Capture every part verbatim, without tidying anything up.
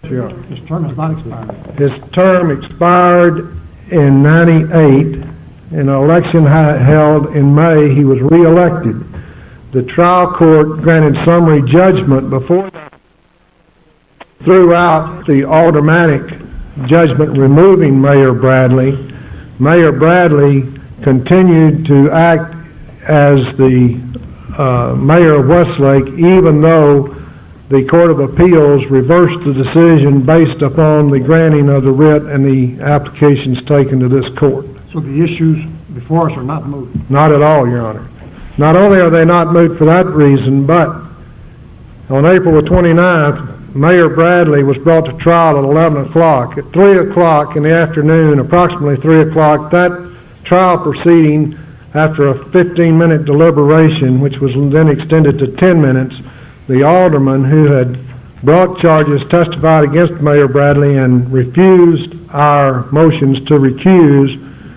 Sure. His term has not expired. His term expired in ninety-eight. In an election ha- held in May, he was re-elected. The trial court granted summary judgment before that, threw out the automatic judgment removing Mayor Bradley. Mayor Bradley continued to act as the uh, mayor of Westlake, even though the Court of Appeals reversed the decision based upon the granting of the writ and the applications taken to this court. So the issues before us are not moved? Not at all, Your Honor. Not only are they not moved for that reason, but on April the twenty-ninth, Mayor Bradley was brought to trial at eleven o'clock. At three o'clock in the afternoon, approximately three o'clock, that trial proceeding, after a fifteen-minute deliberation, which was then extended to ten minutes, the alderman who had brought charges testified against Mayor Bradley and refused our motions to recuse,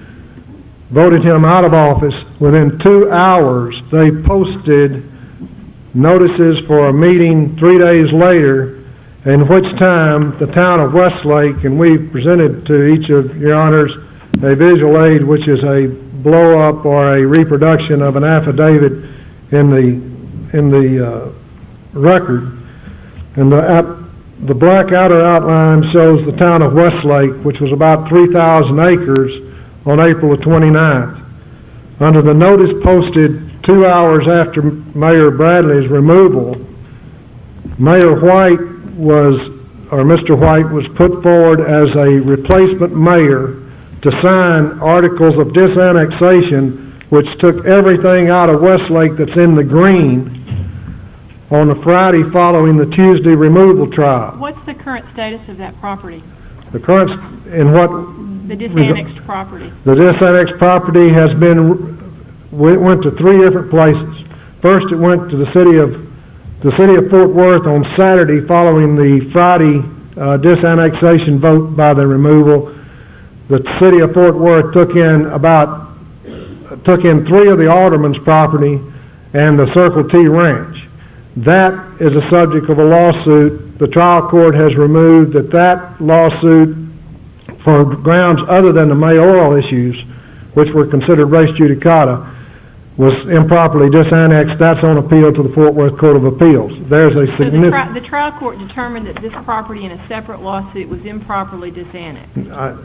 voted him out of office. Within two hours, they posted notices for a meeting three days later, in which time the town of Westlake, and we presented to each of your honors a visual aid, which is a blow-up or a reproduction of an affidavit in the in the uh, record. And the, ap- the black outer outline shows the town of Westlake, which was about three thousand acres, on April the twenty-ninth. Under the notice posted two hours after Mayor Bradley's removal, Mayor White was, or Mister White was put forward as a replacement mayor to sign articles of disannexation, which took everything out of Westlake that's in the green, on the Friday following the Tuesday removal trial. What's the current status of that property? The current, in what? The disannexed property. The disannexed property has been, we went to three different places. First, it went to the city of, the city of Fort Worth on Saturday following the Friday uh, disannexation vote by the removal. The city of Fort Worth took in about, took in three of the alderman's property and the Circle T Ranch. That is a subject of a lawsuit. The trial court has removed that that lawsuit, for grounds other than the mayoral issues, which were considered res judicata, was improperly disannexed. That's on appeal to the Fort Worth Court of Appeals. There's a so significant... the, tri- the trial court determined that this property in a separate lawsuit was improperly disannexed. Uh,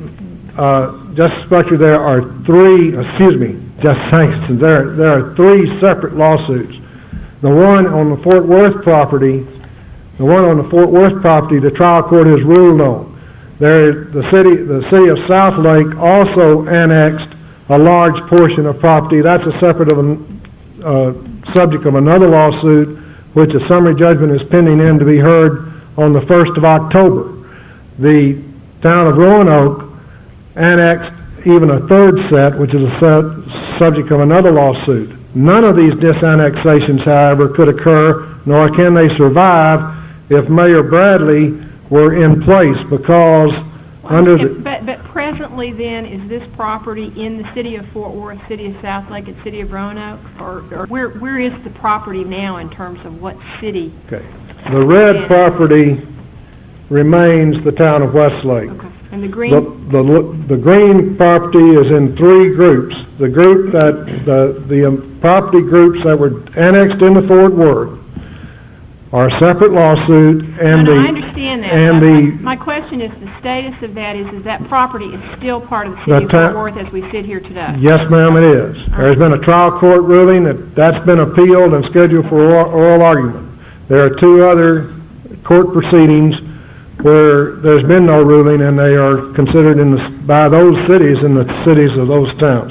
uh, Justice Fletcher, there are three, excuse me, Justice Hankinson, there, there are three separate lawsuits. The one on the Fort Worth property, the one on the Fort Worth property, the trial court has ruled on. There, the city, the city of Southlake also annexed a large portion of property. That's a separate of an, uh, subject of another lawsuit, which a summary judgment is pending in to be heard on the first of October. The town of Roanoke annexed even a third set, which is a set, subject of another lawsuit. None of these disannexations, however, could occur, nor can they survive if Mayor Bradley were in place, because under the... But, but presently then, is this property in the city of Fort Worth, city of Southlake, and city of Roanoke? Or, or where, where is the property now in terms of what city? Okay. The red property remains the town of Westlake. Okay. And the green? The, the, the green property is in three groups. The group that, the, the um, property groups that were annexed into Fort Worth are a separate lawsuit, and no, no, the... I understand that. And my, the... My question is, the status of that is, is that property is still part of the city of Fort Worth as we sit here today? Yes, ma'am, it is. There's been a trial court ruling that that's been appealed and scheduled for oral, oral argument. There are two other court proceedings where there's been no ruling, and they are considered in the, by those cities in the cities of those towns.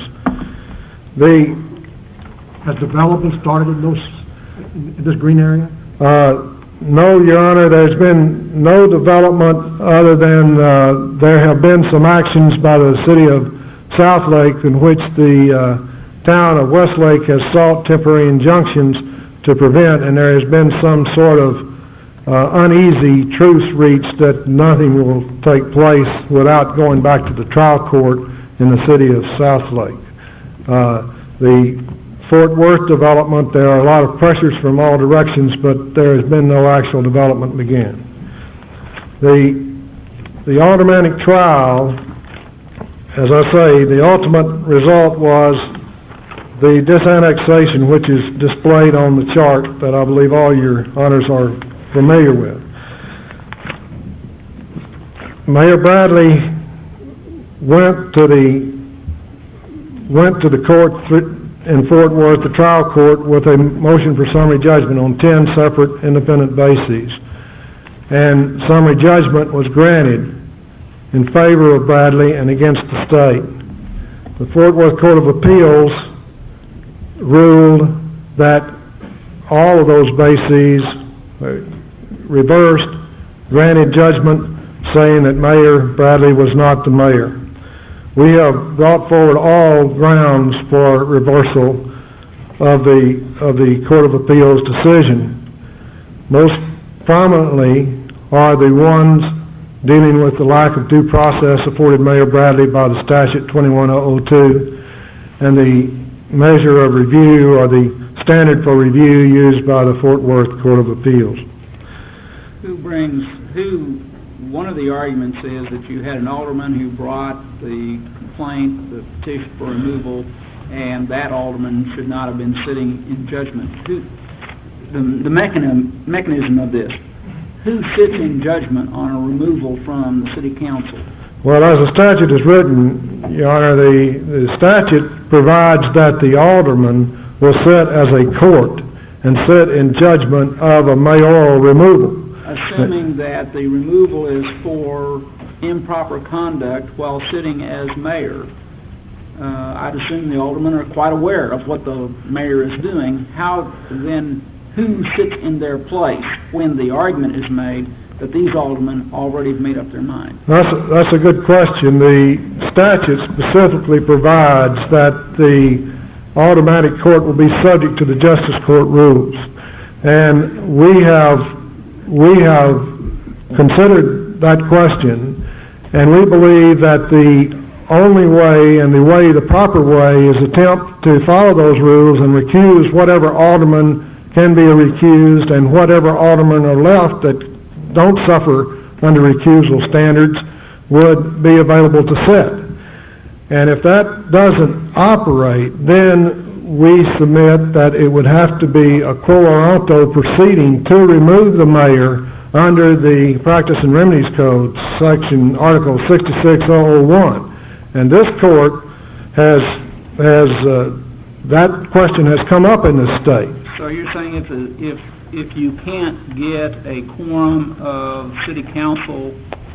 The Has development started in those, in this green area? Uh, no, Your Honor, there's been no development other than uh, there have been some actions by the city of Southlake in which the uh, town of Westlake has sought temporary injunctions to prevent, and there has been some sort of uh, uneasy truce reached that nothing will take place without going back to the trial court in the city of Southlake. Uh, the Fort Worth development, there are a lot of pressures from all directions, but there has been no actual development began. The, the aldermanic trial, as I say, the ultimate result was the disannexation, which is displayed on the chart that I believe all your honors are familiar with. Mayor Bradley went to the went to the court in Fort Worth, the trial court, with a motion for summary judgment on ten separate independent bases. And summary judgment was granted in favor of Bradley and against the state. The Fort Worth Court of Appeals ruled that all of those bases reversed, granted judgment saying that Mayor Bradley was not the mayor. We have brought forward all grounds for reversal of the of the Court of Appeals decision. Most prominently are the ones dealing with the lack of due process afforded Mayor Bradley by the statute twenty-one oh two and the measure of review or the standard for review used by the Fort Worth Court of Appeals. Who brings, who, one of the arguments is that you had an alderman who brought the complaint, the petition for removal, and that alderman should not have been sitting in judgment. Who, the, the mechanism, mechanism of this, who sits in judgment on a removal from the city council? Well, as the statute is written, Your Honor, the, the statute provides that the alderman will sit as a court and sit in judgment of a mayoral removal. Assuming that the removal is for improper conduct while sitting as mayor, uh, I'd assume the aldermen are quite aware of what the mayor is doing. How then, who sits in their place when the argument is made that these aldermen already have made up their mind? That's a, that's a good question. The statute specifically provides that the automatic court will be subject to the justice court rules. And we have we have considered that question, and we believe that the only way and the way, the proper way, is attempt to follow those rules and recuse whatever alderman can be recused, and whatever aldermen are left that don't suffer under recusal standards would be available to sit. And if that doesn't operate, then we submit that it would have to be a quo warranto proceeding to remove the mayor under the Practice and Remedies Code, section Article sixty-six oh one. And this court has, has uh, that question has come up in the state. So you're saying if, if, if you can't get a quorum of city council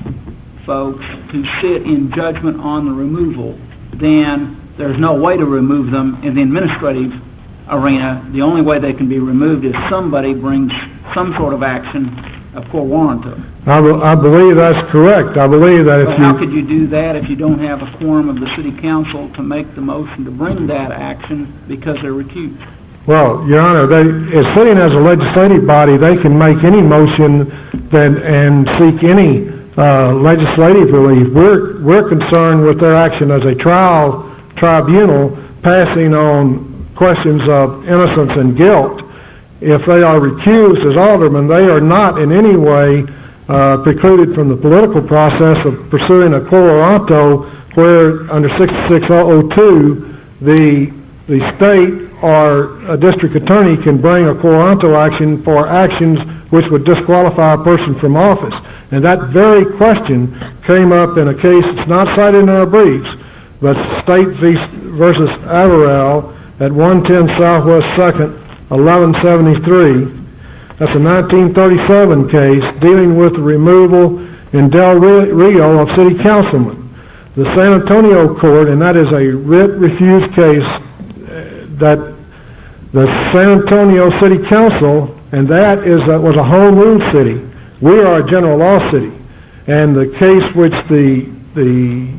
folks to sit in judgment on the removal, then there's no way to remove them in the administrative arena. The only way they can be removed is somebody brings some sort of action, a quo warranto. I, be, I believe that's correct. I believe that if so you... how could you do that if you don't have a quorum of the city council to make the motion to bring that action because they're recused? Well, Your Honor, they, as sitting as a legislative body, they can make any motion that, and seek any uh, legislative relief. We're, we're concerned with their action as a trial tribunal passing on questions of innocence and guilt. If they are recused as aldermen, they are not in any way uh, precluded from the political process of pursuing a quo warranto, where under sixty-six oh two the the state or a district attorney can bring a quo warranto action for actions which would disqualify a person from office. And that very question came up in a case that's not cited in our briefs, but State versus Averill at one ten Southwest second, eleven seventy-three. That's a nineteen thirty-seven case dealing with the removal in Del Rio of city councilmen. The San Antonio court, and that is a writ refuse case, that the San Antonio City Council, and that is that was a home rule city. We are a general law city, and the case which the the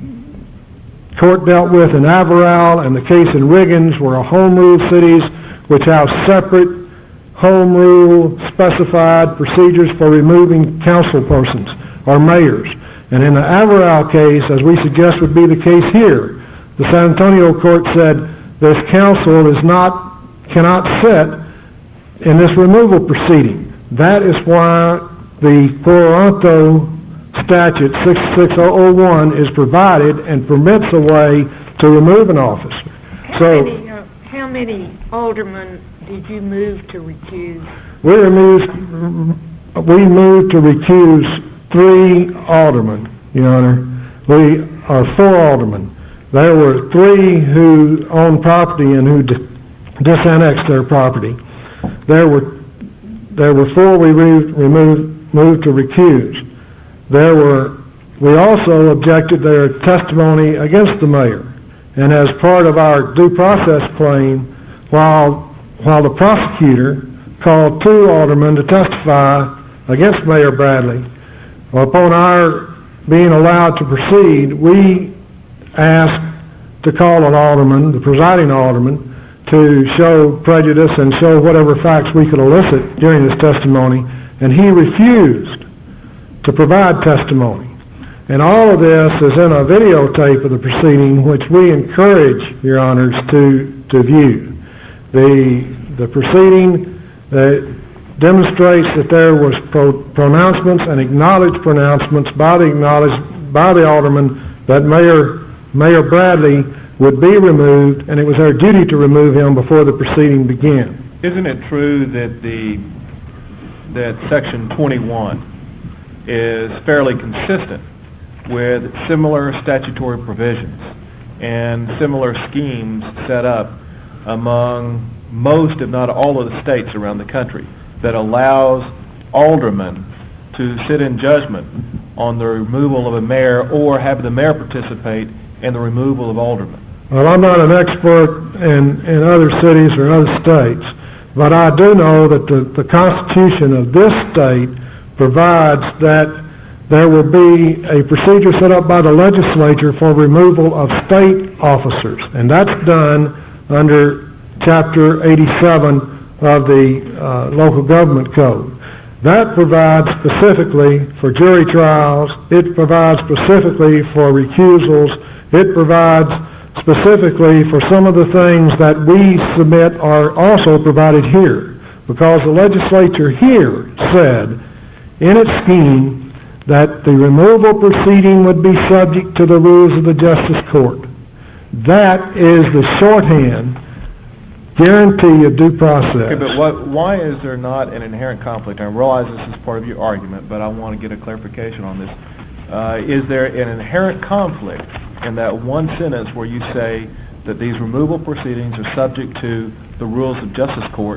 court dealt with in Averill and the case in Riggins were home rule cities which have separate home rule specified procedures for removing council persons or mayors. And in the Averill case, as we suggest would be the case here, the San Antonio court said this council is not, cannot sit in this removal proceeding. That is why the quo warranto statute sixty-six thousand one is provided and permits a way to remove an officer. How So many, uh, how many aldermen did you move to recuse? we removed, we moved to recuse three aldermen, Your Honor. We are four aldermen. There were three who owned property and who di- disannexed their property. There were there were four we re- removed moved to recuse. There were we also objected their testimony against the mayor, and as part of our due process claim, while while the prosecutor called two aldermen to testify against Mayor Bradley, upon our being allowed to proceed, we asked to call an alderman, the presiding alderman, to show prejudice and show whatever facts we could elicit during his testimony, and he refused to provide testimony. And all of this is in a videotape of the proceeding, which we encourage, Your Honors, to, to view. The, the proceeding that demonstrates that there was pro- pronouncements and acknowledged pronouncements by the acknowledged by the alderman that Mayor Mayor Bradley would be removed, and it was their duty to remove him before the proceeding began. Isn't it true that the that Section twenty-one is fairly consistent with similar statutory provisions and similar schemes set up among most, if not all, of the states around the country that allows aldermen to sit in judgment on the removal of a mayor or have the mayor participate in the removal of aldermen? Well, I'm not an expert in, in other cities or other states, but I do know that the, the Constitution of this state provides that there will be a procedure set up by the legislature for removal of state officers, and that's done under Chapter eighty-seven of the uh, Local Government Code. That provides specifically for jury trials, it provides specifically for recusals, it provides specifically for some of the things that we submit are also provided here, because the legislature here said in its scheme that the removal proceeding would be subject to the rules of the Justice Court. That is the shorthand guarantee of due process. Okay, but what, why is there not an inherent conflict? I realize this is part of your argument, but I want to get a clarification on this. Uh, is there an inherent conflict in that one sentence where you say that these removal proceedings are subject to the rules of Justice Court,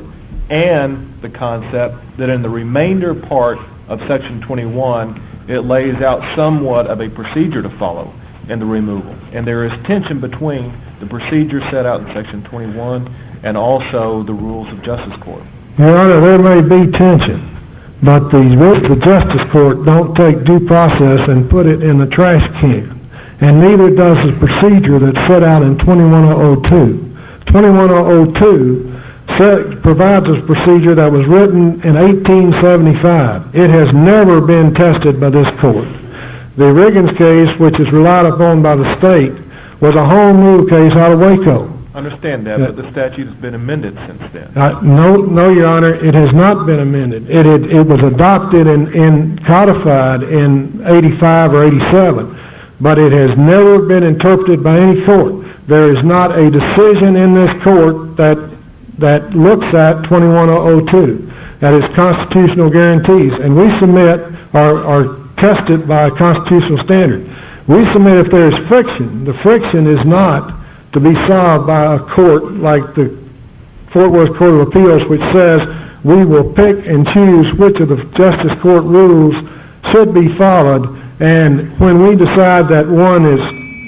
and the concept that in the remainder part of Section twenty-one it lays out somewhat of a procedure to follow in the removal, and there is tension between the procedure set out in Section twenty-one and also the rules of Justice Court? Your Honor, there may be tension, but the rules of the Justice Court don't take due process and put it in the trash can, and neither does the procedure that's set out in twenty-one thousand two. twenty-one thousand two set, provides a procedure that was written in eighteen seventy-five. It has never been tested by this court. The Riggins case, which is relied upon by the state, was a home rule case out of Waco. I understand that, but the statute has been amended since then. Uh, no, no, Your Honor, it has not been amended. It had, it was adopted and, and codified in eighty-five or eighty-seven, but it has never been interpreted by any court. There is not a decision in this court that that looks at twenty-one thousand two, that is constitutional guarantees, and we submit are, are tested by a constitutional standard. We submit if there is friction, the friction is not to be solved by a court like the Fort Worth Court of Appeals, which says we will pick and choose which of the Justice Court rules should be followed, and when we decide that one is,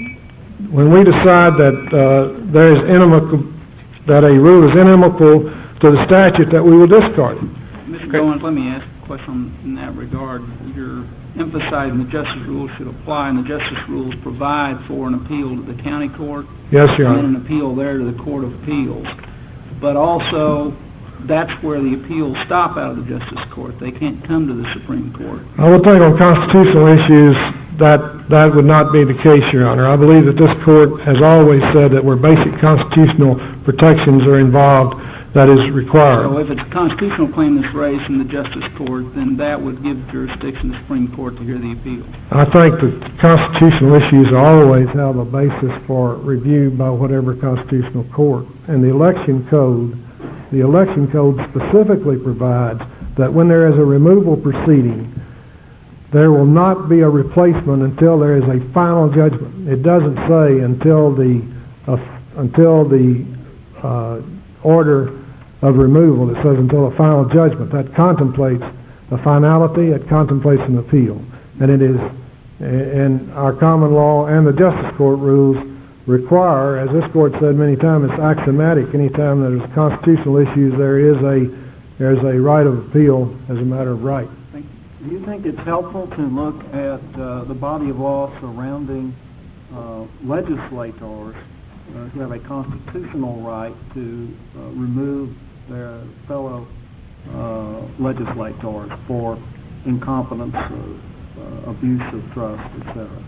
when we decide that uh, there is inimical, that a rule is inimical to the statute, that we will discard it. Mister Goins, let me ask a question in that regard. You're emphasizing the justice rules should apply, and the justice rules provide for an appeal to the county court. Yes, Your And Honor. then an appeal there to the Court of Appeals. But also, that's where the appeals stop out of the Justice Court. They can't come to the Supreme Court. I would think on constitutional issues that that would not be the case, Your Honor. I believe that this court has always said that where basic constitutional protections are involved, that is So required. if it's a constitutional claim that's raised in the Justice Court, then that would give jurisdiction to the Supreme Court to hear the appeal. I think that constitutional issues always have a basis for review by whatever constitutional court. And the election code, the election code specifically provides that when there is a removal proceeding, there will not be a replacement until there is a final judgment. It doesn't say until the uh, until the uh, order of removal. It says until a final judgment. That contemplates a finality. It contemplates an appeal, and it is. And our common law and the Justice Court rules require, as this court said many times, it's axiomatic. Anytime there's constitutional issues, there is a there's a right of appeal as a matter of right. Do you think it's helpful to look at uh, the body of law surrounding uh, legislators uh, who have a constitutional right to uh, remove their fellow uh, legislators for incompetence, uh, uh, abuse of trust, et cetera?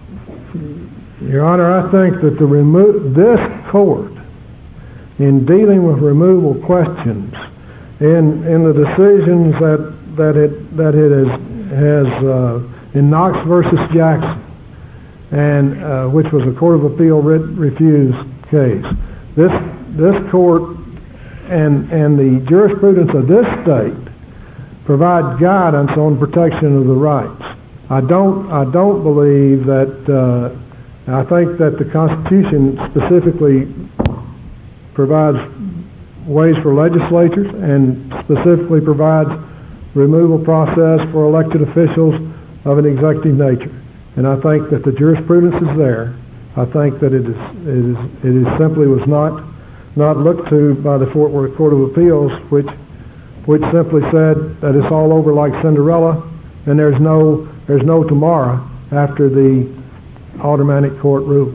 Your Honor, I think that the remo- this court, in dealing with removal questions, in in the decisions that that it that it has has uh, in Knox versus Jackson, and uh, which was a Court of Appeal writ- refused case. This this court and and the jurisprudence of this state provide guidance on protection of the rights. I don't I don't believe that. Uh, I think that the Constitution specifically provides ways for legislatures and specifically provides removal process for elected officials of an executive nature. And I think that the jurisprudence is there. I think that it is it is it is simply was not not looked to by the Fort Worth Court of Appeals, which which simply said that it's all over like Cinderella, and there's no there's no tomorrow after the aldermanic court rules.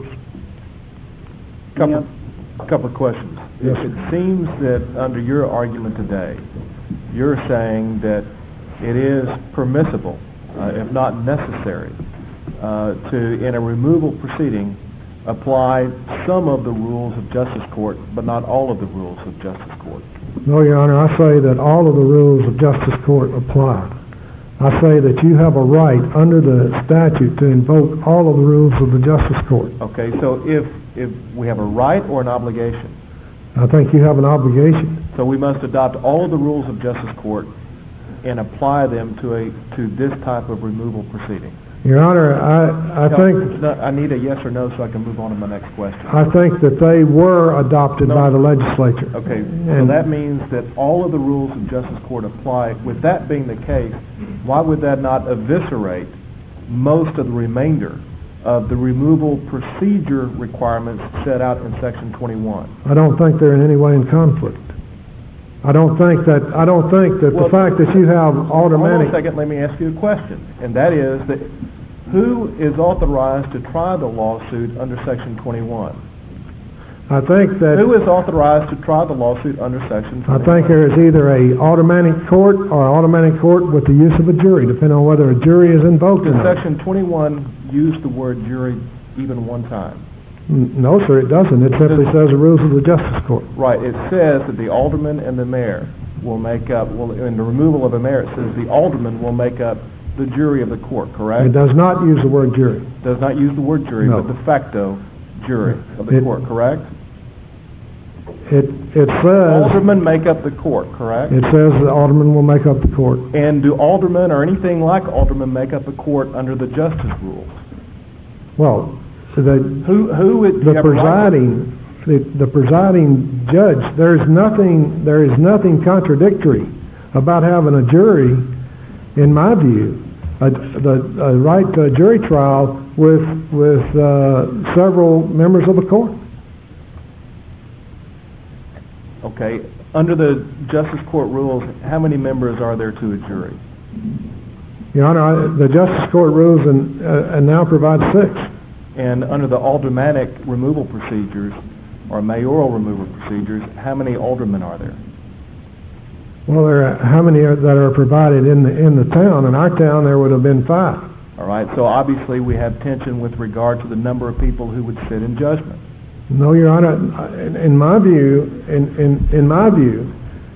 Couple, couple of questions. Yes, It seems that under your argument today, you're saying that it is permissible, uh, if not necessary, uh, to, in a removal proceeding, apply some of the rules of Justice Court, but not all of the rules of Justice Court. No, Your Honor, I say that all of the rules of Justice Court apply. I say that you have a right under the statute to invoke all of the rules of the Justice Court. Okay, so if, if we have a right or an obligation, I think you have an obligation. so we must adopt all of the rules of Justice Court and apply them to a to this type of removal proceeding. Your Honor, I, I No, think no, I need a yes or no so I can move on to my next question. I think that they were adopted No. by the legislature. Okay, so And- that means that all of the rules of Justice Court apply. With that being the case, why would that not eviscerate most of the remainder of the removal procedure requirements set out in Section twenty-one? I don't think they're in any way in conflict. I don't think that I don't think that Well, the fact that you have Hold on a automatic. second, let me ask you a question, and that is that who is authorized to try the lawsuit under Section twenty-one? I think that Who is authorized to try the lawsuit under Section I twenty-one? think there is either a automatic court or an automatic court with the use of a jury, depending on whether a jury is invoked or Does not. Section twenty-one use the word jury even one time? N- No, sir, it doesn't. It simply says the rules of the Justice Court. Right, it says that the alderman and the mayor will make up, well, in the removal of a mayor, it says the alderman will make up the jury of the court, correct? It does not use the word jury. Does not use the word jury, No. but de facto jury of the It- court, correct? It it says Aldermen make up the court, correct? it says the alderman will make up the court. And do aldermen or anything like aldermen make up a court under the justice rules? Well, the Who, who would... the presiding the, the presiding judge, there's nothing there is nothing contradictory about having a jury, in my view, a, the a right to a jury trial with with uh, several members of the court. Okay, under the justice court rules, how many members are there to a jury? Your Honor, I, the Justice Court rules and uh, and now provide six. And under the aldermanic removal procedures, or mayoral removal procedures, how many aldermen are there? Well, there are, how many are, that are provided in the in the town? In our town, there would have been five. All right, so obviously we have tension with regard to the number of people who would sit in judgment. No, Your Honor. In, in my view, in, in in my view,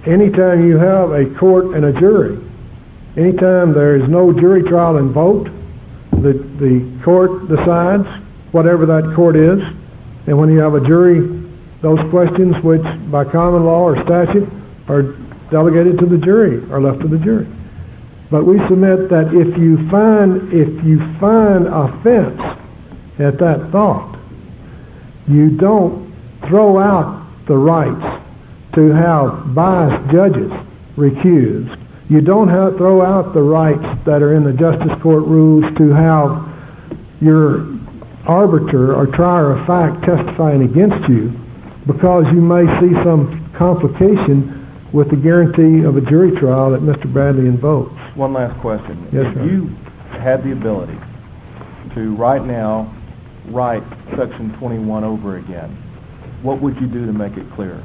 anytime you have a court and a jury, anytime there is no jury trial invoked, the, the court decides whatever that court is, and when you have a jury, those questions which by common law or statute are delegated to the jury are left to the jury. But we submit that if you find, if you find offense at that thought, you don't throw out the rights to have biased judges recused. You don't have, throw out the rights that are in the Justice Court rules to have your arbiter or trier of fact testifying against you because you may see some complication with the guarantee of a jury trial that Mister Bradley invokes. One last question. Yes, if sir. you had the ability to right now write Section twenty-one over again, what would you do to make it clearer?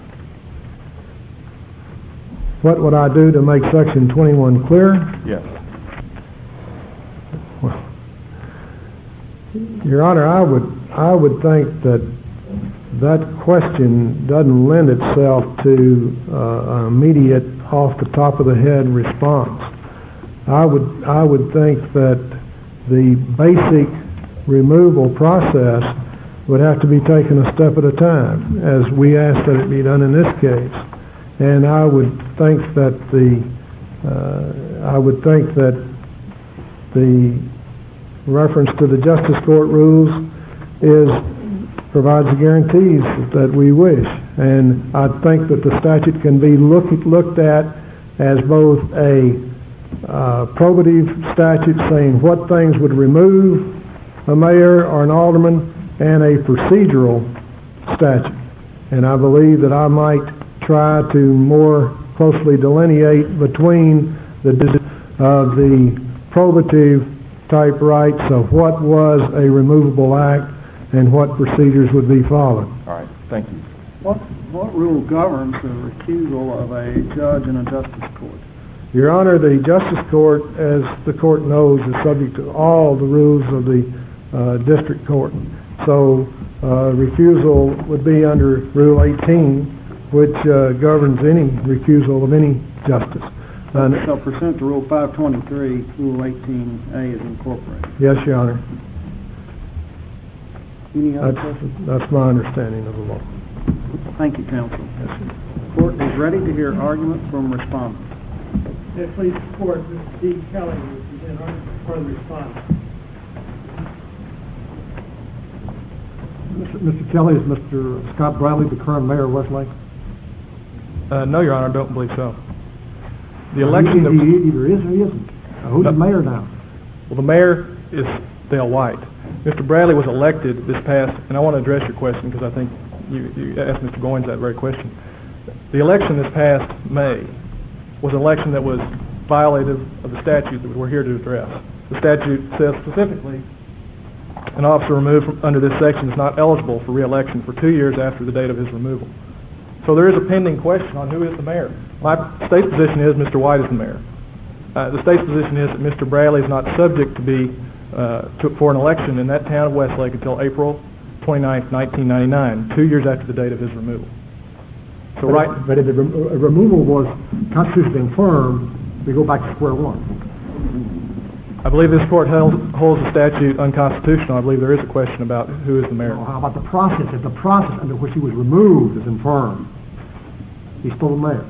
What would I do to make Section twenty-one clear? Yes. Well, Your Honor, I would I would think that that question doesn't lend itself to uh, an immediate, off the top of the head response. I would I would think that the basic removal process would have to be taken a step at a time, as we ask that it be done in this case. And I would think that the uh, I would think that the reference to the Justice Court rules is provides the guarantees that we wish. And I think that the statute can be look, looked at as both a uh, probative statute saying what things would remove a mayor or an alderman, and a procedural statute. And I believe that I might try to more closely delineate between the of the probative type rights of what was a removable act and what procedures would be followed. All right. Thank you. What, what rule governs the recusal of a judge in a justice court? Your Honor, the Justice Court, as the court knows, is subject to all the rules of the uh, district court. So uh, recusal would be under Rule eighteen, which uh, governs any recusal of any justice. And so pursuant to Rule five twenty-three, Rule eighteen A is incorporated. Yes, Your Honor. Any other That's, questions? that's my understanding of the law. Thank you, counsel. Yes, sir. The court is ready to hear argument from respondents. Yes, please support Mister D. Kelly, who is in argument for the response. Mister Kelly, is Mister Scott Bradley the current mayor of Westlake? Uh, no, Your Honor, I don't believe so. The He- election... that- He either is or he isn't. Now, who's the No. mayor now? Well, the mayor is Dale White. Mister Bradley was elected this past, and I want to address your question because I think you, you asked Mister Goins that very question. The election this past May was an election that was violative of the statute that we're here to address. The statute says specifically an officer removed from, under this section is not eligible for re-election for two years after the date of his removal. So there is a pending question on who is the mayor. My state's position is Mister White is the mayor. Uh, the state's position is that Mister Bradley is not subject to be uh, to, for an election in that town of Westlake until April twenty-ninth, nineteen ninety-nine, two years after the date of his removal. So But right, if- But if the rem- uh, removal was constitutionally infirm, we go back to square one. I believe this court held, holds the statute unconstitutional. I believe there is a question about who is the mayor. Now, how about the process? If the process under which he was removed is infirm, he's still the mayor.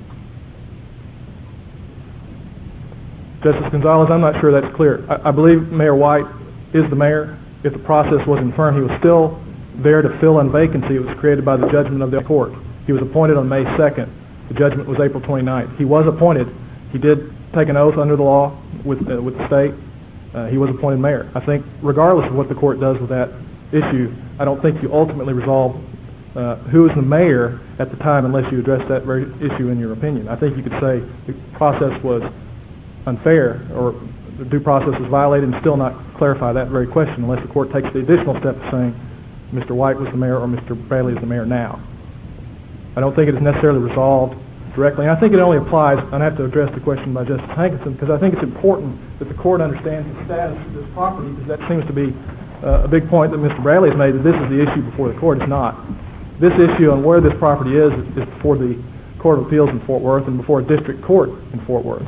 Justice Gonzalez, I'm not sure that's clear. I, I believe Mayor White is the mayor. If the process was infirm, he was still there to fill in vacancy. It was created by the judgment of the court. He was appointed on May second. The judgment was April twenty-ninth. He was appointed. He did take an oath under the law with, uh, with the state. Uh, he was appointed mayor. I think regardless of what the court does with that issue, I don't think you ultimately resolve uh, who is the mayor at the time unless you address that very issue in your opinion. I think you could say the process was unfair or the due process was violated and still not clarify that very question unless the court takes the additional step of saying Mister White was the mayor or Mister Bradley is the mayor now. I don't think it is necessarily resolved directly. And I think it only applies, and I have to address the question by Justice Hankinson, because I think it's important that the court understands the status of this property, because that seems to be uh, a big point that Mister Bradley has made, that this is the issue before the court. It's not. This issue on where this property is is before the court. Court of Appeals in Fort Worth and before a district court in Fort Worth.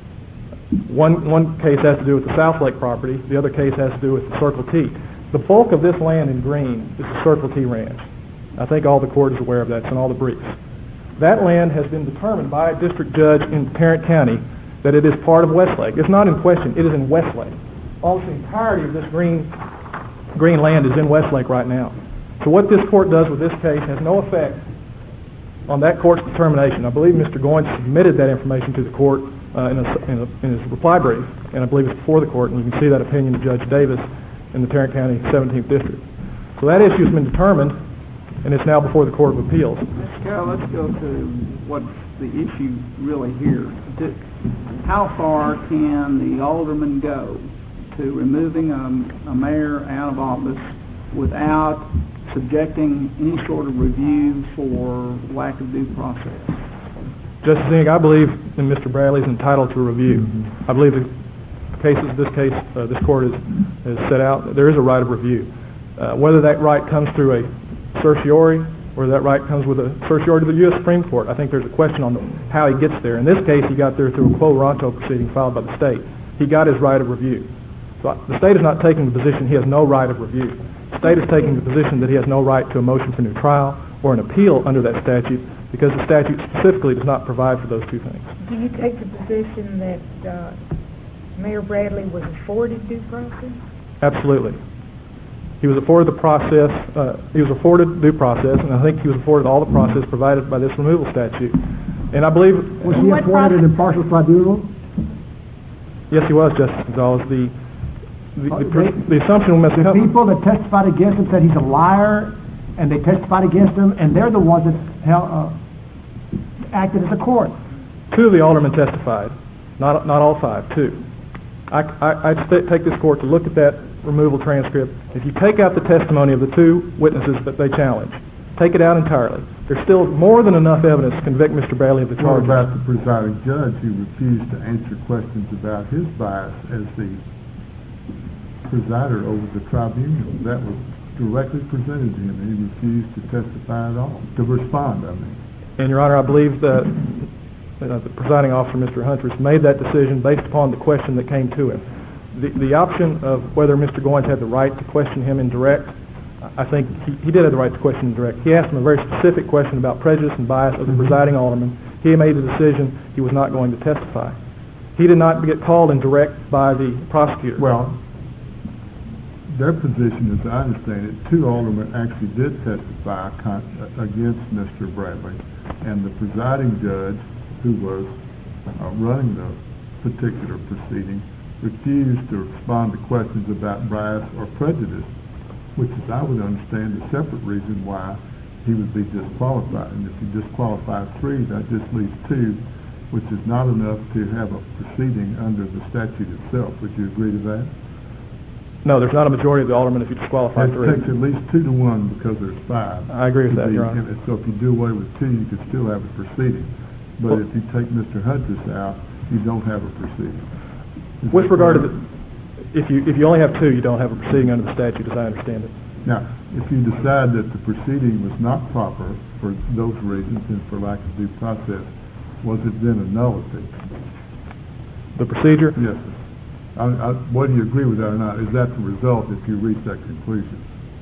One, one case has to do with the South Lake property. The other case has to do with the Circle T. The bulk of this land in green is the Circle T Ranch. I think all the court is aware of that. It's in all the briefs. That land has been determined by a district judge in Tarrant County that it is part of Westlake. It's not in question. It is in Westlake. Almost the entirety of this green, green land is in Westlake right now. So what this court does with this case has no effect on that court's determination. I believe Mister Goins submitted that information to the court uh, in, a, in, a, in his reply brief, and I believe it's before the court, and you can see that opinion of Judge Davis in the Tarrant County seventeenth District. So that issue has been determined, and it's now before the Court of Appeals. Mister Carroll, let's go to what's the issue really here. Do, how far can the alderman go to removing a, a mayor out of office without subjecting any sort of review for lack of due process? Justice Zinnig, I believe in Mister Bradley is entitled to review. Mm-hmm. I believe the cases, this case, uh, this court has, has set out, there is a right of review. Uh, whether that right comes through a certiorari, or that right comes with a certiorari to the U S Supreme Court, I think there's a question on the, how he gets there. In this case, he got there through a quo warranto proceeding filed by the state. He got his right of review. So the state is not taking the position he has no right of review. The state is taking the position that he has no right to a motion for new trial or an appeal under that statute because the statute specifically does not provide for those two things. Do you take the position that uh, Mayor Bradley was afforded due process? Absolutely. He was afforded the process, uh, he was afforded due process, and I think he was afforded all the process provided by this removal statute. And I believe... Was he afforded an impartial tribunal? Yes, he was, Justice Gonzalez. The, the, Uh, the, they- the assumption must The come... people that testified against him said he's a liar, and they testified against him, and they're the ones that held, uh, acted as a court. Two of the aldermen testified, not not all five, two. I, I, I'd st- take this court to look at that removal transcript. If you take out the testimony of the two witnesses that they challenged, take it out entirely, there's still more than enough evidence to convict Mister Bradley of the What charges. about the presiding judge who refused to answer questions about his bias as the presider over the tribunal? That was directly presented to him, and he refused to testify at all, to respond, I mean. And, Your Honor, I believe that uh, the presiding officer, Mister Huntress, made that decision based upon the question that came to him. The, the option of whether Mister Goins had the right to question him in direct, I think he, he did have the right to question in direct. He asked him a very specific question about prejudice and bias of the presiding alderman. He made the decision he was not going to testify. He did not get called in direct by the prosecutor. Well, their position, as I understand it, two aldermen actually did testify con- against Mister Bradley, and the presiding judge, who was uh, running the particular proceeding, refused to respond to questions about bias or prejudice, which is, I would understand, a separate reason why he would be disqualified. And if you disqualify three, that just leaves two, which is not enough to have a proceeding under the statute itself. Would you agree to that? No, there's not a majority of the aldermen if you disqualify It three. takes at least two to one because there's five. I agree with to that, be- Your Honor. and So if you do away with two, you could still have a proceeding. But Well- if you take Mister Huntress out, you don't have a proceeding. Is With that regard to correct? the, if you if you only have two, you don't have a proceeding under the statute, as I understand it. Now, if you decide that the proceeding was not proper for those reasons and for lack of due process, was it then a nullity? The procedure? Yes, sir. I, I, whether you agree with that or not, is that the result if you reach that conclusion?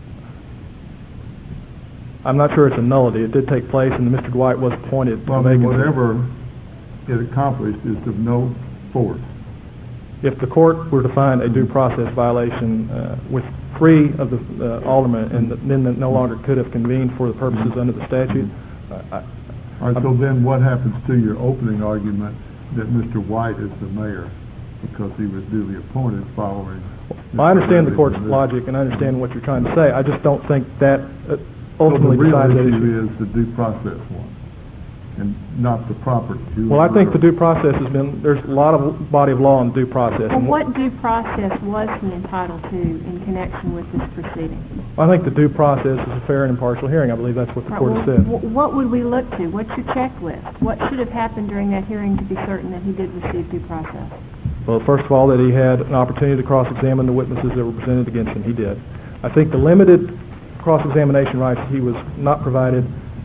I'm not sure it's a nullity. It did take place, and Mister Dwight was appointed Well, to I mean, make it. whatever it accomplished is of no force. If the court were to find a due process violation uh, with three of the uh, aldermen, and then that no longer could have convened for the purposes under the statute, I, I, All right, so then what happens to your opening argument that Mister White is the mayor because he was duly appointed following... well, I understand the Mister court's Bradley's logic, and I understand what you're trying to say. I just don't think that uh, So ultimately the real decides that issue issue. is the due process one, and not the property. Who Well, I is think the the- due process has been, there's a lot of body of law on due process. Well, and what due process was he entitled to in connection with this proceeding? I think the due process is a fair and impartial hearing. I believe that's what the Right, court well, has said. wh- What would we look to? What's your checklist? What should have happened during that hearing to be certain that he did receive due process? Well, first of all, that he had an opportunity to cross-examine the witnesses that were presented against him. He did. I think the limited cross-examination rights he was not provided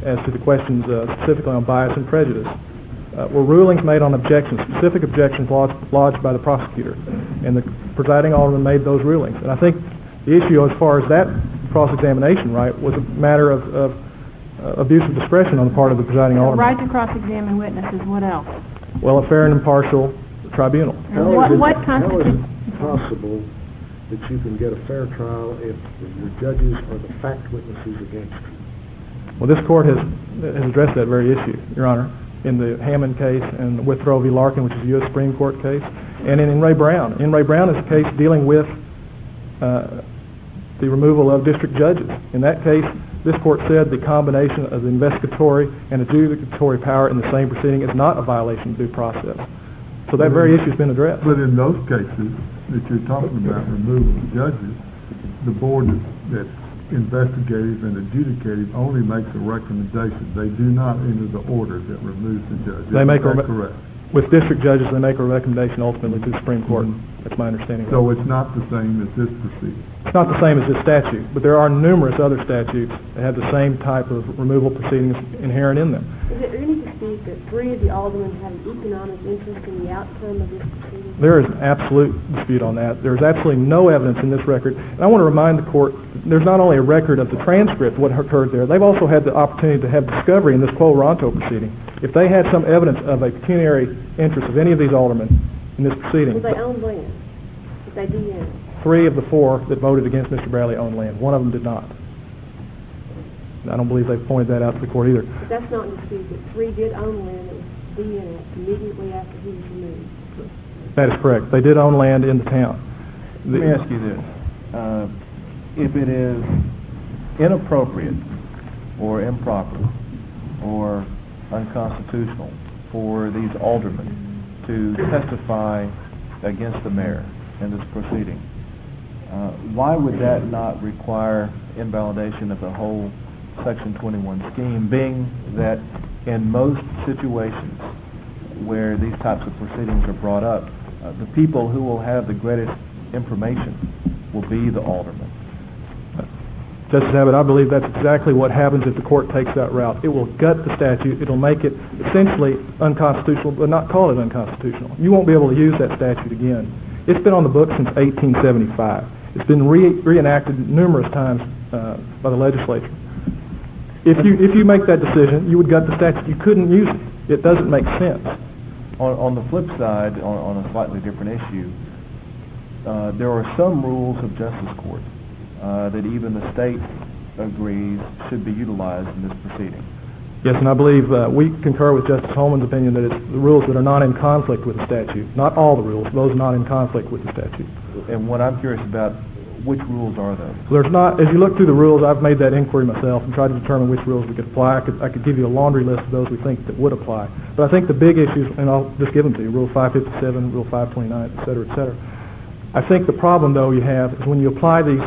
as to the questions uh, specifically on bias and prejudice uh, were rulings made on objections, specific objections lodged, lodged by the prosecutor. And the presiding alderman made those rulings. And I think the issue as far as that cross-examination right was a matter of, of uh, abuse of discretion on the part of the presiding alderman. Right to cross-examine witnesses, what else? Well, a fair and impartial tribunal. And what, what How is constitutes... it possible that you can get a fair trial if your judges are the fact witnesses against you? Well, this court has, has addressed that very issue, Your Honor, in the Hammond case and Withrow v. Larkin, which is a U S Supreme Court case, and in, in Ray Brown. In Ray Brown is a case dealing with uh, the removal of district judges. In that case, this court said the combination of the investigatory and adjudicatory power in the same proceeding is not a violation of due process. So that very issue has been addressed. But in those cases that you're talking about, removal of judges, the board that's investigative and adjudicative only makes a recommendation. They do not enter the order that removes the judge. They make a Is that re- correct? With district judges, they make a recommendation ultimately to the Supreme Court. Mhm. That's my understanding. So it's not the same as this proceeding. It's not the same as this statute, but there are numerous other statutes that have the same type of removal proceedings inherent in them. Is there any dispute that three of the aldermen had an economic interest in the outcome of this proceeding? There is an absolute dispute on that. There is absolutely no evidence in this record. And I want to remind the court, there's not only a record of the transcript, what occurred there, they've also had the opportunity to have discovery in this Quo Ronto proceeding. If they had some evidence of a pecuniary interest of any of these aldermen in this proceeding, Well, they own land. If they do own. three of the four that voted against Mister Bradley owned land. One of them did not. And I don't believe they've pointed that out to the court either. But that's not in dispute, that three did own land that was D N immediately after he was removed. That is correct. They did own land in the town. Let me ask you this. Uh, if it is inappropriate or improper or unconstitutional for these aldermen to testify against the mayor in this proceeding, uh, why would that not require invalidation of the whole Section twenty-one scheme, being that in most situations where these types of proceedings are brought up, uh, the people who will have the greatest information will be the aldermen? Justice Abbott, I believe that's exactly what happens if the court takes that route. It will gut the statute. It'll make it essentially unconstitutional, but not call it unconstitutional. You won't be able to use that statute again. It's been on the books since eighteen seventy-five. It's been re- reenacted numerous times uh, by the legislature. If you if you make that decision, you would gut the statute. You couldn't use it. It doesn't make sense. On, on the flip side, on, on a slightly different issue, uh, there are some rules of justice court uh, that even the state agrees should be utilized in this proceeding. Yes, and I believe uh, we concur with Justice Holman's opinion that it's the rules that are not in conflict with the statute. Not all the rules, those not in conflict with the statute. And what I'm curious about, which rules are those? So there's not, as you look through the rules, I've made that inquiry myself and tried to determine which rules we could apply. I could, I could give you a laundry list of those we think that would apply. But I think the big issues, and I'll just give them to you, Rule five fifty-seven, Rule five twenty-nine, et cetera, et cetera. I think the problem, though, you have is when you apply these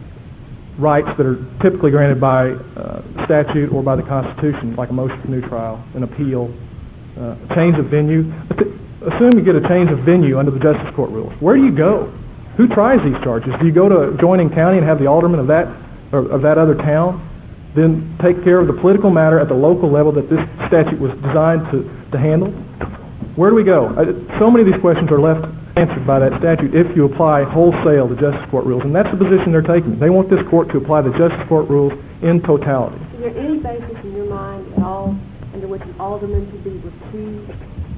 rights that are typically granted by uh, statute or by the Constitution, like a motion for new trial, an appeal, uh, a change of venue. Assume you get a change of venue under the Justice Court rules. Where do you go? Who tries these charges? Do you go to adjoining county and have the alderman of that or of that other town then take care of the political matter at the local level that this statute was designed to, to handle? Where do we go? I, so many of these questions are left answered by that statute if you apply wholesale the Justice Court rules, and that's the position they're taking. They want this court to apply the Justice Court rules in totality. Is there any basis in your mind at all under which an alderman could be recused?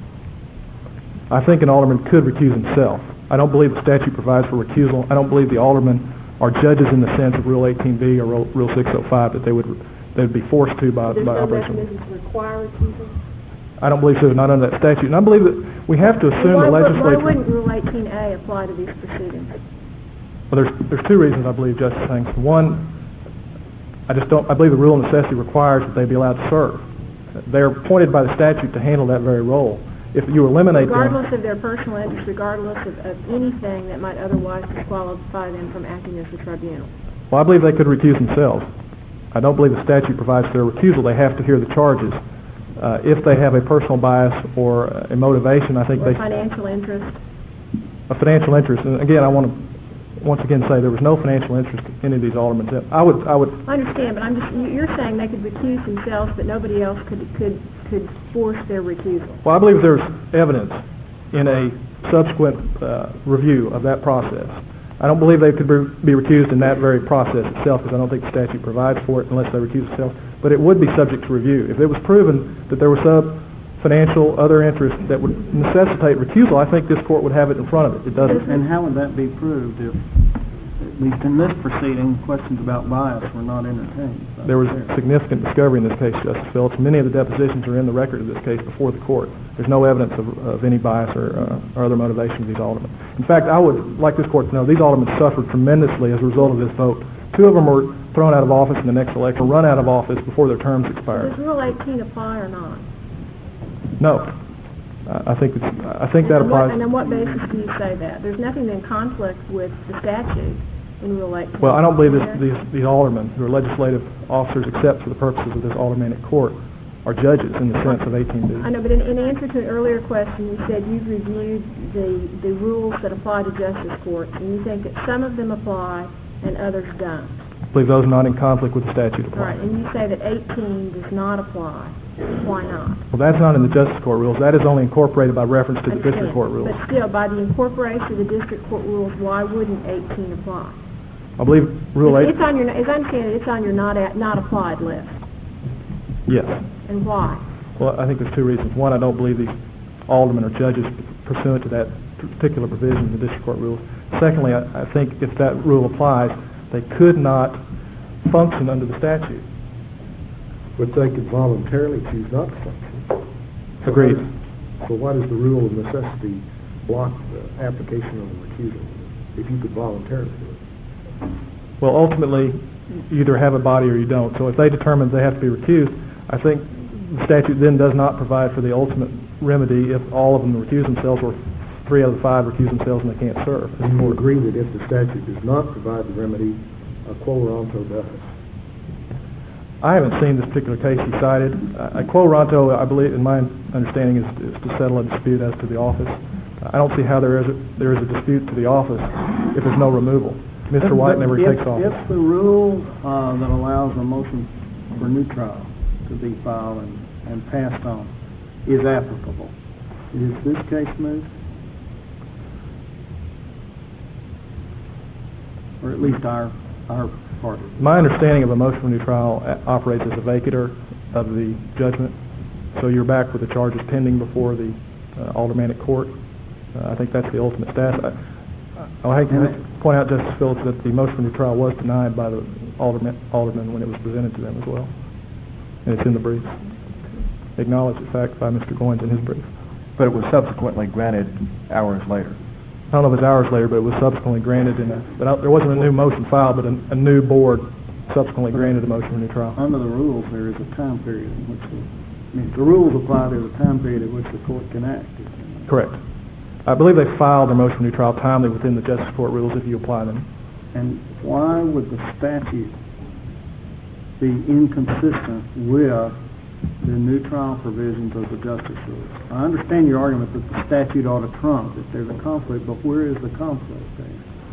I think an alderman could recuse himself. I don't believe the statute provides for recusal. I don't believe the aldermen are judges in the sense of Rule eighteen B or Rule six oh five that they would they would be forced to by, There's by no operation. mechanism to require recusal? I don't believe so, not under that statute. And I believe that we have to assume why, the would- legislature... Why wouldn't Rule eighteen A apply to these proceedings? Well, there's there's two reasons I believe, Justice Hanks. One, I just don't. I believe the rule of necessity requires that they be allowed to serve. They're appointed by the statute to handle that very role. If you eliminate Regardless them, of their personal interest, regardless of, of anything that might otherwise disqualify them from acting as the tribunal. well, I believe they could recuse themselves. I don't believe the statute provides for their recusal. They have to hear the charges. Uh, if they have a personal bias or a motivation, I think Or they financial interest. a financial interest. And again, I want to once again say there was no financial interest in any of these aldermen. I would, I would, I understand, but I'm just, you- you're saying they could recuse themselves, but nobody else could, could, could force their recusal. well, I believe there's evidence in a subsequent uh, review of that process. I don't believe they could be, be recused in that very process itself, because I don't think the statute provides for it unless they recuse themselves. But it would be subject to review. If it was proven that there was some financial other interest that would necessitate recusal, I think this court would have it in front of it. It doesn't. And how would that be proved if, at least in this proceeding, questions about bias were not entertained? There was significant discovery in this case, Justice Phillips. Many of the depositions are in the record of this case before the court. There's no evidence of, of any bias or, uh, or other motivation of these aldermen. In fact, I would like this court to know these aldermen suffered tremendously as a result of this vote. Two of them were thrown out of office in the next election, run out of office before their terms expired. Does Rule eighteen apply or not? No. Uh, I think it's, I think that And what- applies. And on what basis do you say that? There's nothing in conflict with the statute in Rule eighteen. Well, I don't believe this, Okay. these, these aldermen, who are legislative officers except for the purposes of this aldermanic court, are judges in the sense of eighteen B. I know, but in, in answer to an earlier question, you said you've reviewed the, the rules that apply to justice courts, and you think that some of them apply and others don't. I believe those not in conflict with the statute All apply. right, and you say that eighteen does not apply. Why not? Well, that's not in the justice court rules. That is only incorporated by reference to the district Understand. court rules. But still, by the incorporation of the district court rules, why wouldn't eighteen apply? I believe Rule It's, eight, it's on your, as I understand it, it's on your not, at, not applied list. yes. And why? Well, I think there's two reasons. One, I don't believe these aldermen are judges pursuant to that particular provision in the district court rules. Secondly, I, I think if that rule applies, they could not function under the statute. But they could voluntarily choose not to function. So Agreed. why does- So why does the rule of necessity block the application of the recusal if you could voluntarily do it? Well, ultimately, you either have a body or you don't. So if they determine they have to be recused, I think the statute then does not provide for the ultimate remedy if all of them recuse themselves or three out of the five recuse themselves and they can't serve. And you agree that if the statute does not provide the remedy, a quo warranto does? I haven't seen this particular case you cited. Uh, a quo warranto, I believe, in my understanding, is, is to settle a dispute as to the office. I don't see how there is a, there is a dispute to the office if there's no removal. Mister White never If- takes office. If the rule uh, that allows a motion for new trial to be filed and, and passed on is applicable, is this case moved? Or at least our, our part of it? My understanding of a motion for new trial uh, operates as a vacatur of the judgment. So you're back with the charges pending before the uh, aldermanic court. Uh, I think that's the ultimate status. I, I'll hate to point out, Justice Phillips, that the motion for new trial was denied by the alderman, alderman when it was presented to them as well. And it's in the brief. Acknowledged, in fact, by Mister Goins in his brief. But it was subsequently granted hours later. I don't know if it's hours later, but it was subsequently granted in a, but I, there wasn't a new motion filed, but a, a new board subsequently granted a motion for new trial. Under the rules, there is a time period in which the, I mean, if the rules apply, there's a time period in which the court can act. Correct. I believe they filed their motion for new trial timely within the justice court rules if you apply them. And why would the statute be inconsistent with the new trial provisions of the justice rules? I understand your argument that the statute ought to trump if there's a conflict, but where is the conflict there?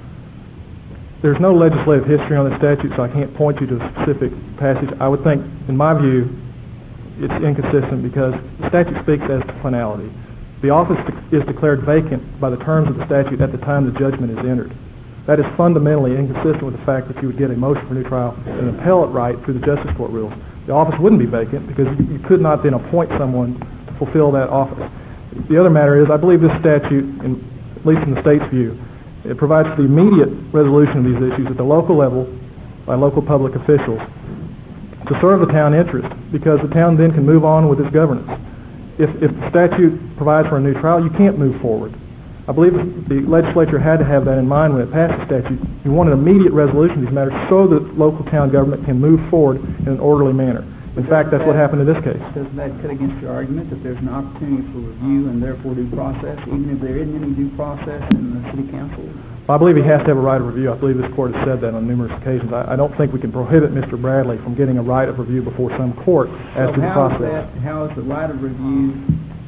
There's no legislative history on the statute, so I can't point you to a specific passage. I would think, in my view, it's inconsistent because the statute speaks as to finality. The office is declared vacant by the terms of the statute at the time the judgment is entered. That is fundamentally inconsistent with the fact that you would get a motion for new trial and an appellate right through the justice court rules. The office wouldn't be vacant because you, you could not then appoint someone to fulfill that office. The other matter is, I believe this statute, in, at least in the state's view, it provides for the immediate resolution of these issues at the local level by local public officials to serve the town interest, because the town then can move on with its governance. If, if the statute provides for a new trial, you can't move forward. I believe the legislature had to have that in mind when it passed the statute. You want an immediate resolution of these matters so that local town government can move forward in an orderly manner. In fact, that's what happened in this case. Doesn't that cut against your argument that there's an opportunity for review and therefore due process, even if there isn't any due process in the city council? Well, I believe he has to have a right of review. I believe this court has said that on numerous occasions. I, I don't think we can prohibit Mister Bradley from getting a right of review before some court as So to the how is process. that, how is the right of review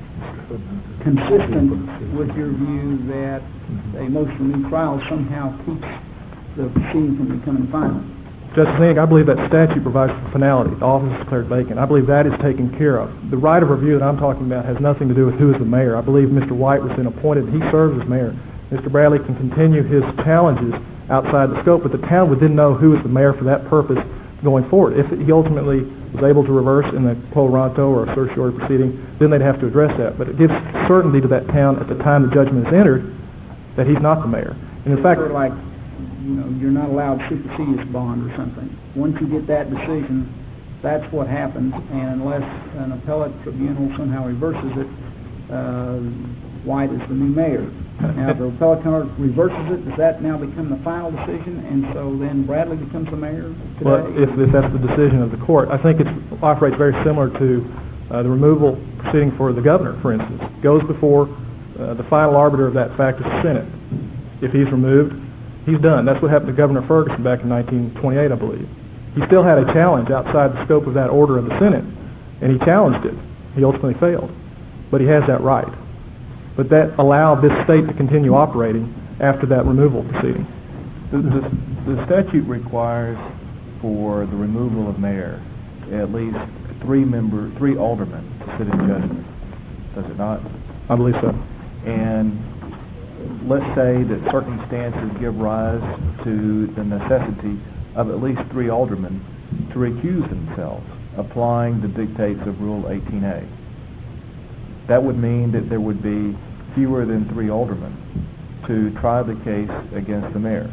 consistent with your view that a motion for new trial somehow keeps the proceeding from becoming final? Justice Zinnick, I believe that statute provides for finality. The office is declared vacant. I believe that is taken care of. The right of review that I'm talking about has nothing to do with who is the mayor. I believe Mister White was then appointed. He serves as mayor. Mister Bradley can continue his challenges outside the scope, but the town would then know who is the mayor for that purpose going forward. If he ultimately was able to reverse in the quo ronto or a certiorari proceeding, then they'd have to address that. But it gives certainty to that town at the time the judgment is entered that he's not the mayor. And in fact, sort of like, you know, you're not allowed supersedeas bond or something. Once you get that decision, that's what happens, and unless an appellate tribunal somehow reverses it, uh, White is the new mayor. Now, if the appellate court reverses it, does that now become the final decision, and so then Bradley becomes the mayor today? Well, if, if that's the decision of the court, I think it operates very similar to uh, the removal proceeding for the governor, for instance. Goes before uh, the final arbiter of that fact is the Senate. If he's removed, he's done. That's what happened to Governor Ferguson back in nineteen twenty-eight, I believe. He still had a challenge outside the scope of that order of the Senate, and he challenged it. He ultimately failed, but he has that right. But that allowed this state to continue operating after that removal proceeding. The, the, the statute requires for the removal of mayor at least three member, three aldermen to sit in judgment. Does it not? I believe so. And let's say that circumstances give rise to the necessity of at least three aldermen to recuse themselves, applying the dictates of Rule eighteen A. That would mean that there would be fewer than three aldermen to try the case against the mayor.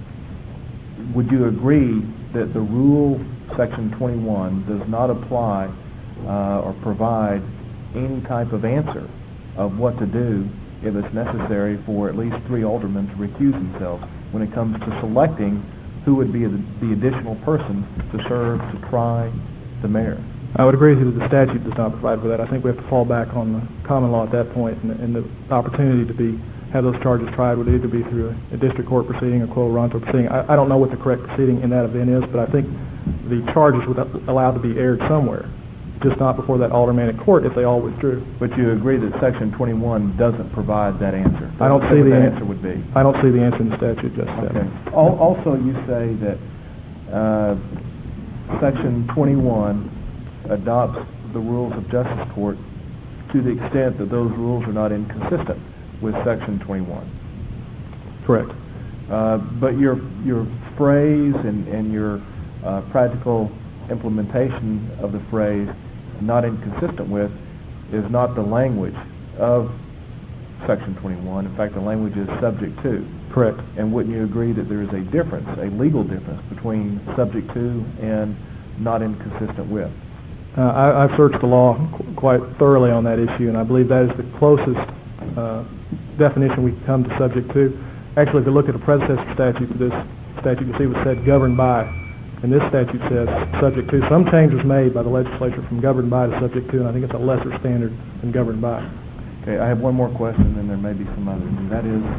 Would you agree that the rule, Section twenty-one, does not apply uh, or provide any type of answer of what to do if it's necessary for at least three aldermen to recuse themselves when it comes to selecting who would be the, the additional person to serve to try the mayor? I would agree that the statute does not provide for that. I think we have to fall back on the common law at that point, and, and the opportunity to be have those charges tried would either be through a, a district court proceeding or quo ronto proceeding. I, I don't know what the correct proceeding in that event is, but I think the charges would allow to be aired somewhere, just not before that aldermanic court if they all withdrew. But you agree that Section twenty-one doesn't provide that answer? I don't see what the that an- answer would be. I don't see the answer in the statute, Justice. Okay. Al- Also, you say that uh, Section twenty-one adopts the rules of justice court to the extent that those rules are not inconsistent with Section twenty-one. Correct. Uh, but your your phrase and, and your uh, practical implementation of the phrase not inconsistent with is not the language of Section twenty-one. In fact, the language is subject to. Correct. And wouldn't you agree that there is a difference, a legal difference, between subject to and not inconsistent with? Uh, I, I've searched the law qu- quite thoroughly on that issue, and I believe that is the closest uh, definition we can come to subject to. Actually, if you look at the predecessor statute to this statute, you'll see it said governed by, and this statute says subject to. Some change was made by the legislature from governed by to subject to, and I think it's a lesser standard than governed by. Okay, I have one more question, and there may be some others, and that is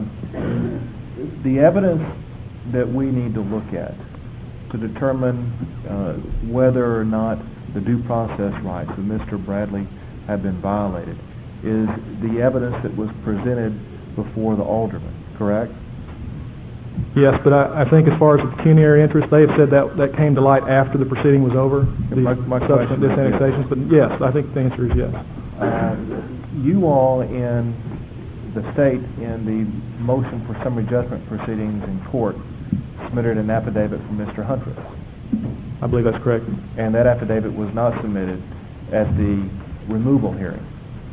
uh, the evidence that we need to look at to determine uh, whether or not the due process rights of Mister Bradley have been violated is the evidence that was presented before the alderman, correct? Yes, but I, I think as far as the pecuniary interest, they have said that that came to light after the proceeding was over, the My- my subsequent question is disannexations. But yes, I think the answer is yes. Uh, you all in the state, in the motion for summary judgment proceedings in court, submitted an affidavit from Mister Huntress. I believe that's correct. And that affidavit was not submitted at the removal hearing.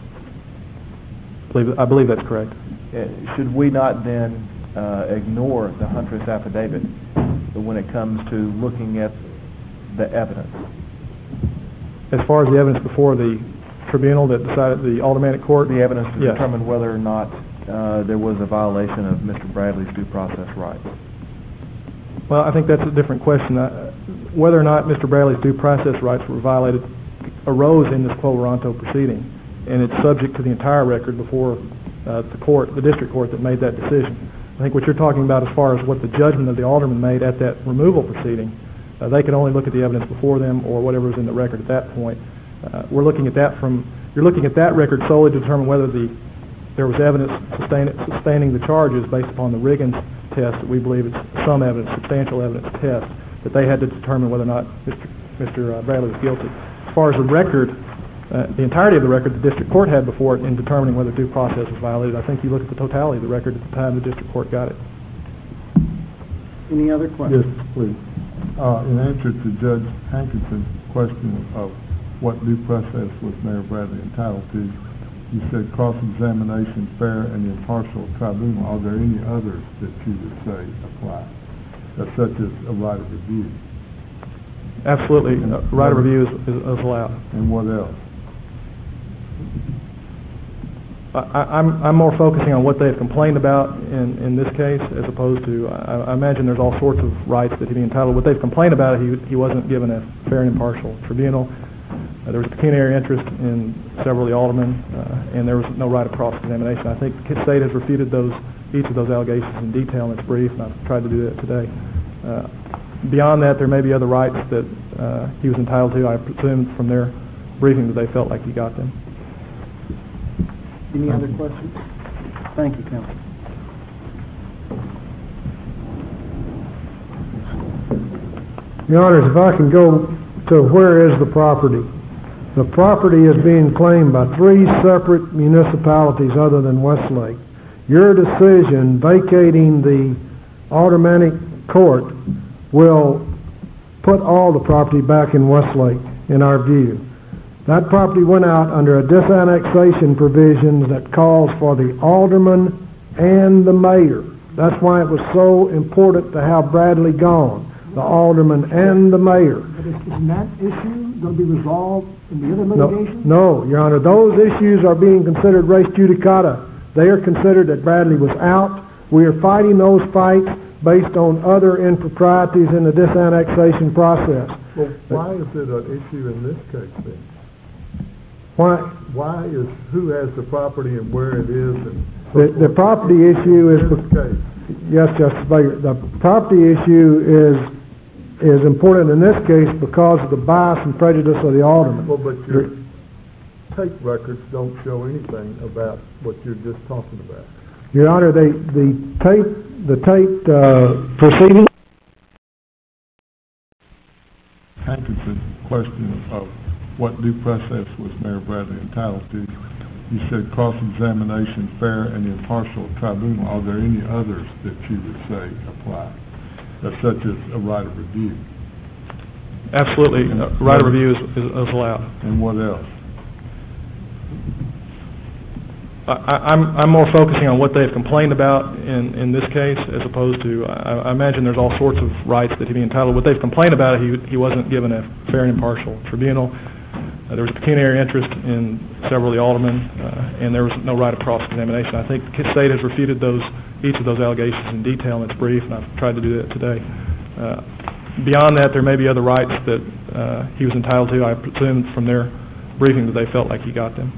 I believe, I believe that's correct. Uh, should we not then uh, ignore the Huntress affidavit when it comes to looking at the evidence? As far as the evidence before the tribunal that decided the aldermanic court? The evidence to yes. determine whether or not uh, there was a violation of Mister Bradley's due process rights. Well, I think that's a different question. Uh, whether or not Mister Bradley's due process rights were violated arose in this quo ronto proceeding, and it's subject to the entire record before uh, the court, the district court that made that decision. I think what you're talking about as far as what the judgment of the alderman made at that removal proceeding, uh, they can only look at the evidence before them or whatever was in the record at that point. Uh, we're looking at that from you're looking at that record solely to determine whether the there was evidence sustain, sustaining the charges based upon the Riggins test that we believe it's some evidence, substantial evidence test, that they had to determine whether or not Mister Mister Uh, Bradley was guilty. As far as the record, uh, the entirety of the record the district court had before it in determining whether due process was violated, I think you look at the totality of the record at the time the district court got it. Any other questions? Yes, please. Uh, in answer to Judge Hankinson's question of what due process was Mayor Bradley entitled to, you said cross-examination, fair and impartial tribunal. Are there any others that you would say apply, uh, such as a right of review? Absolutely. Uh, right of review is, is, is allowed. And what else? I, I'm, I'm more focusing on what they've complained about in, in this case, as opposed to, I, I imagine there's all sorts of rights that he'd be entitled. What they've complained about, he, he wasn't given a fair and impartial tribunal. Uh, there was a pecuniary interest in several of the aldermen, uh, and there was no right of cross-examination. I think the state has refuted those, each of those allegations in detail in its brief, and I've tried to do that today. Uh, beyond that, there may be other rights that uh, he was entitled to. I presume from their briefing that they felt like he got them. Any other questions? Thank you, Counsel. Your Honors, if I can go to where is the property. The property is being claimed by three separate municipalities other than Westlake. Your decision vacating the aldermanic court will put all the property back in Westlake, in our view. That property went out under a disannexation provisions that calls for the alderman and the mayor. That's why it was so important to have Bradley gone, the alderman and the mayor. But is, isn't that issue going to be resolved in the other litigation? No, no, Your Honor. Those issues are being considered res judicata. They are considered that Bradley was out. We are fighting those fights based on other improprieties in the disannexation process. Well, why is it an issue in this case then? Why? Why is who has the property and where it is? And The, the property issue is, in this case. yes, Justice Baker, the property issue is is important in this case because of the bias and prejudice of the alderman. Well, but your tape records don't show anything about what you're just talking about. Your Honor, they, the tape, the tape uh, proceeding. Hankinson's question of what due process was Mayor Bradley entitled to, you said cross-examination, fair and impartial tribunal. Are there any others that you would say apply, uh, such as a right of review? Absolutely. Uh, right of review is, is, is allowed. And what else? I, I'm, I'm more focusing on what they've complained about in, in this case, as opposed to, I, I imagine there's all sorts of rights that he'd be entitled. What they've complained about, he, he wasn't given a fair and impartial tribunal. Uh, there was a pecuniary interest in several of the aldermen, uh, and there was no right of cross-examination. I think the state has refuted those, each of those allegations in detail in its brief, and I've tried to do that today. Uh, beyond that, there may be other rights that uh, he was entitled to. I presume from their briefing that they felt like he got them.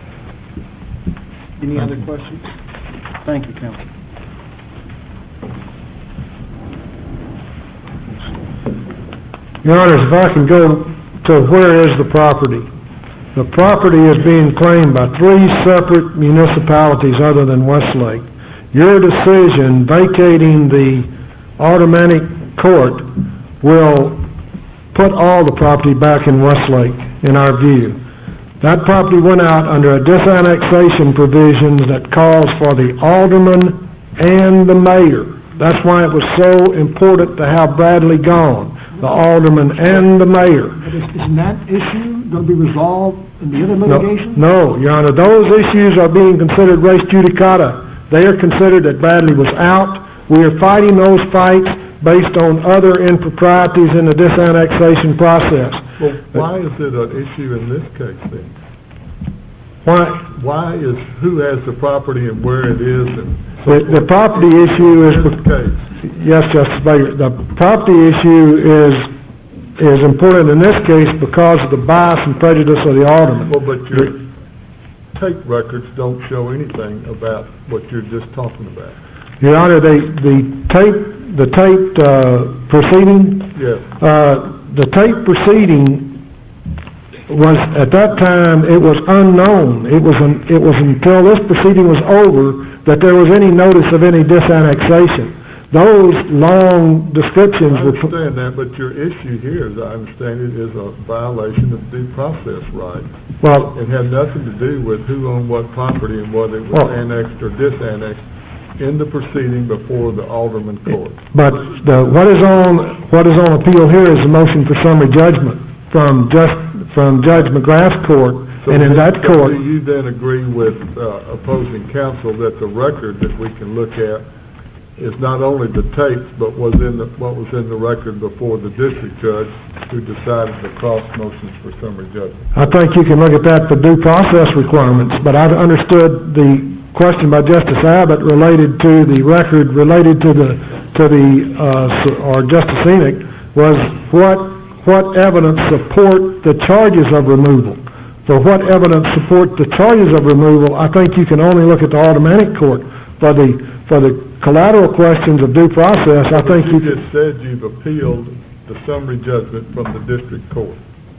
Any other questions? Thank you, Counsel. Your Honors, if I can go to where is the property. The property is being claimed by three separate municipalities other than Westlake. Your decision vacating the aldermanic court will put all the property back in Westlake, in our view. That property went out under a disannexation provisions that calls for the alderman and the mayor. That's why it was so important to have Bradley gone, the alderman and the mayor. But is, isn't that issue going to be resolved in the other No, litigation? no, Your Honor. Those issues are being considered res judicata. They are considered that Bradley was out. We are fighting those fights based on other improprieties in the disannexation process. Well, why is it an issue in this case then? Why? Why is who has the property and where it is? And The, the property issue is, in this case. yes, Justice Baker, the property issue is is important in this case because of the bias and prejudice of the alderman. Well, but your tape records don't show anything about what you're just talking about. Your Honor, they, the tape, the taped uh, proceeding, Yes. uh, the tape proceeding was, at that time, it was unknown. It was, un, it was until this proceeding was over that there was any notice of any disannexation. Those long descriptions I were... put- understand that, but your issue here, as I understand it, is a violation of due process rights. Well, It had nothing to do with who owned what property and whether it was Well- annexed or disannexed in the proceeding before the Alderman court. but the, what is on, what is on appeal here is a motion for summary judgment from just, from Judge McGrath's court, So and in do- that so court... do you then agree with uh, opposing counsel that the record that we can look at is not only the tapes, but was in the, what was in the record before the district judge who decided the cross motions for summary judgment? I think you can look at that for due process requirements, but I understood the question by Justice Abbott related to the record, related to the, to the, uh, s- or Justice Enoch, was what, what evidence support the charges of removal. For what evidence support the charges of removal, I think you can only look at the aldermanic court. For the, for the collateral questions of due process, I think You you just said you've appealed the summary judgment from the district court.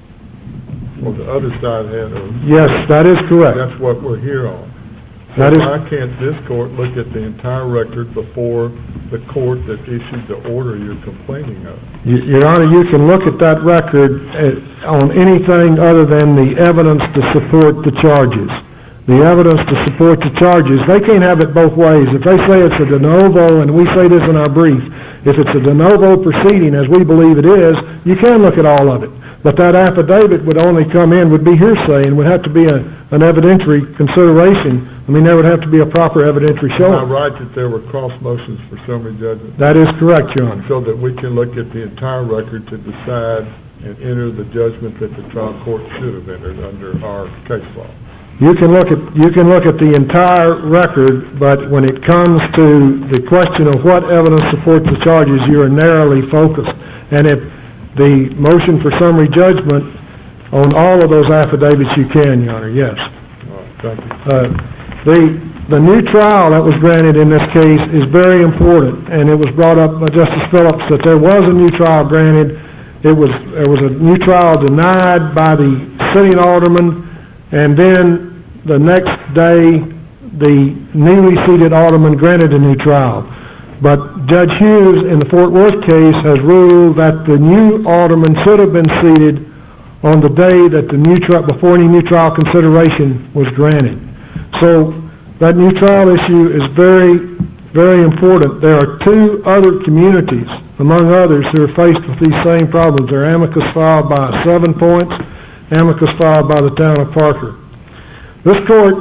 Or the other side had, or yes, that is correct. that's what we're here on. That So is- why can't this court look at the entire record before the court that issued the order you're complaining of? Y- Your Honor, you can look at that record uh, on anything other than the evidence to support the charges. The evidence to support the charges, they can't have it both ways. If they say it's a de novo, and we say this in our brief, if it's a de novo proceeding, as we believe it is, you can look at all of it. But that affidavit would only come in, would be hearsay, and would have to be a, an evidentiary consideration. I mean, there would have to be a proper evidentiary Am I showing. right that there were cross motions for summary judgment? That is correct, Your Honor. So that we can look at the entire record to decide and enter the judgment that the trial court should have entered under our case law? You can look at, you can look at the entire record, but when it comes to the question of what evidence supports the charges, you are narrowly focused. And if the motion for summary judgment on all of those affidavits, you can, Your Honor, yes. All right, thank you. Uh, the, the new trial that was granted in this case is very important, and it was brought up by Justice Phillips that there was a new trial granted. It was, there was a new trial denied by the sitting alderman, and then the next day, the newly seated alderman granted a new trial. But Judge Hughes in the Fort Worth case has ruled that the new alderman should have been seated on the day that the new trial, before any new trial consideration was granted. So that new trial issue is very, very important. There are two other communities, among others, who are faced with these same problems. They're amicus filed by Seven Points, amicus filed by the town of Parker. This court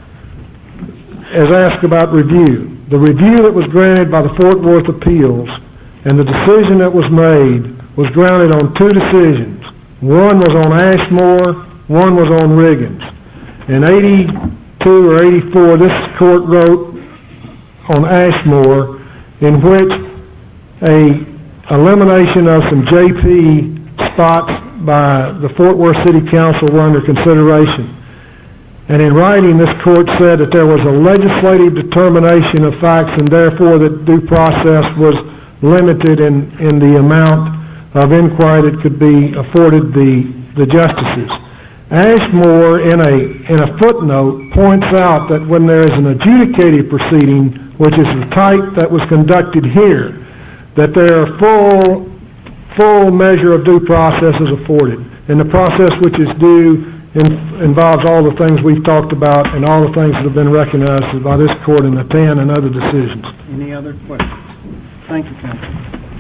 has asked about review. The review that was granted by the Fort Worth appeals and the decision that was made was grounded on two decisions. One was on Ashmore, one was on Riggins. In eighty-two or eighty-four, this court wrote on Ashmore in which a elimination of some J P spots by the Fort Worth City Council were under consideration. And in writing, this court said that there was a legislative determination of facts and therefore that due process was limited in, in the amount of inquiry that could be afforded the, the justices. Ashmore, in a, in a footnote, points out that when there is an adjudicative proceeding, which is the type that was conducted here, that there are full, full measure of due process is afforded. And the process which is due in, involves all the things we've talked about and all the things that have been recognized by this court in the ten and other decisions. Any other questions? Thank you, counsel.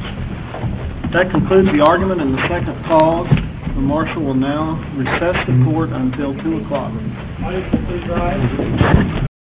That concludes the argument in the second cause. The marshal will now recess the court until two o'clock.